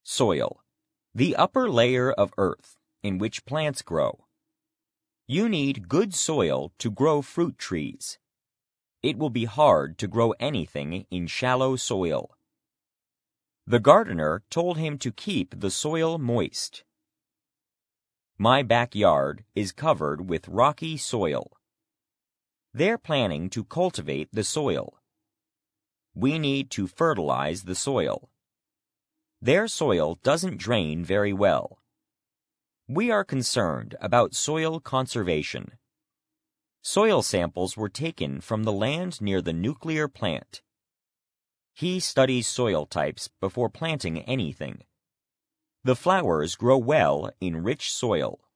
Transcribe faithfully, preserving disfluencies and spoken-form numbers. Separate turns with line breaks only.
Soil, the upper layer of earth in which plants grow. You need good soil to grow fruit trees. It will be hard to grow anything in shallow soil. The gardener told him to keep the soil moist. My backyard is covered with rocky soil. They're planning to cultivate the soil. We need to fertilize the soil. Their soil doesn't drain very well. We are concerned about soil conservation. Soil samples were taken from the land near the nuclear plant. He studies soil types before planting anything. The flowers grow well in rich soil.